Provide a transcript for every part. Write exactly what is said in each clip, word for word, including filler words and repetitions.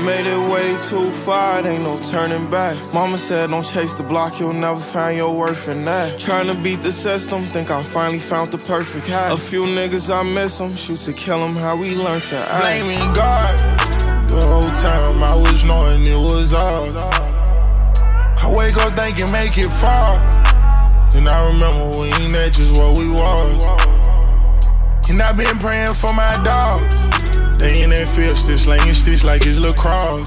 Made it way too far, it ain't no turning back. Mama said don't chase the block, you'll never find your worth in that. Tryna beat the system, think I finally found the perfect hat. A few niggas I miss them, shoot to kill them, how we learn to act. Blaming God, the whole time I was knowing it was ours. I wake up thinking make it far, and I remember we ain't that just what we was. And I been praying for my dogs. They in that field still slanging sticks like it's lacrosse.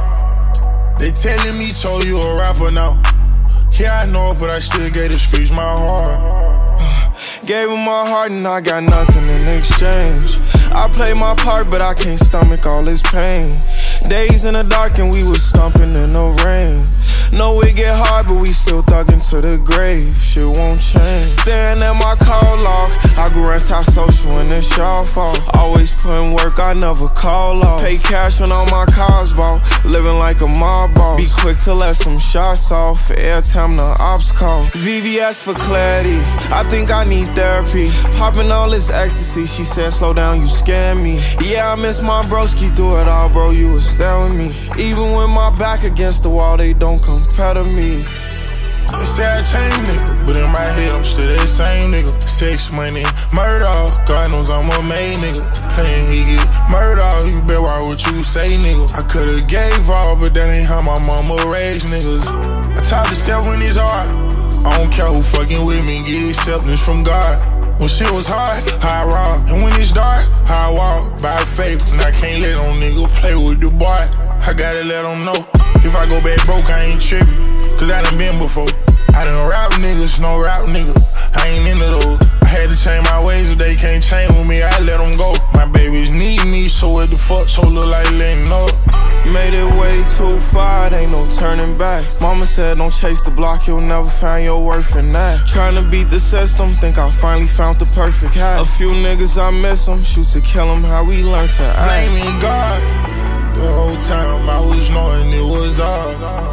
They telling me, told you a rapper now. Yeah, I know it, but I still gave the streets my heart. Gave them my heart and I got nothing in exchange. I play my part, but I can't stomach all this pain. Days in the dark and we was stomping in the rain. Know it get hard, but we still thuggin' to the grave. Shit won't change. Staring at my call log, I grew anti-social and it's y'all fault. Always putting work, I never call off. Pay cash when all my cars bought. Living like a mob boss. Be quick to let some shots off every time the ops call. V V S for clarity, I think I need therapy. Popping all this ecstasy, she said slow down, you scare me. Yeah, I miss my broski through it all, bro, you was there with me. Even with my back against the wall, they don't compare to me. They say I changed, nigga, but in my head I'm still that same nigga. Sex, money, murder, God knows I'm a made nigga. Playing he get murder, you better watch what you say, nigga. I could've gave all, but that ain't how my mama raised niggas. I taught the step when it's hard. I don't care who fucking with me, get acceptance from God. When shit was hard, I rock. And when it's dark, I walk by faith. And I can't let no nigga play with the boy. I gotta let them know, if I go back broke, I ain't trippin'. Cause I done been before. I done rap niggas, no rap nigga. I ain't into those. I had to change my ways, if they can't change with me, I let them go. My babies need me, so what the fuck, so look like letting know. Made it way too far, it ain't no turning back. Mama said don't chase the block, you'll never find your worth in that. Tryna beat the system, think I finally found the perfect hat. A few niggas I miss them, shoot to kill them, how we learn to act. Blaming God, the whole time I was knowing it was ours.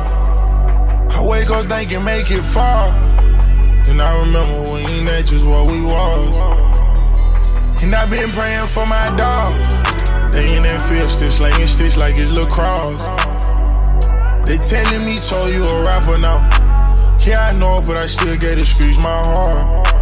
I wake up thinking make it far, and I remember we ain't that just what we was. And I been praying for my dogs. They in that field still slanging sticks like it's lacrosse. They telling me, told you a rapper now. Yeah, I know it, but I still gave the streets my heart.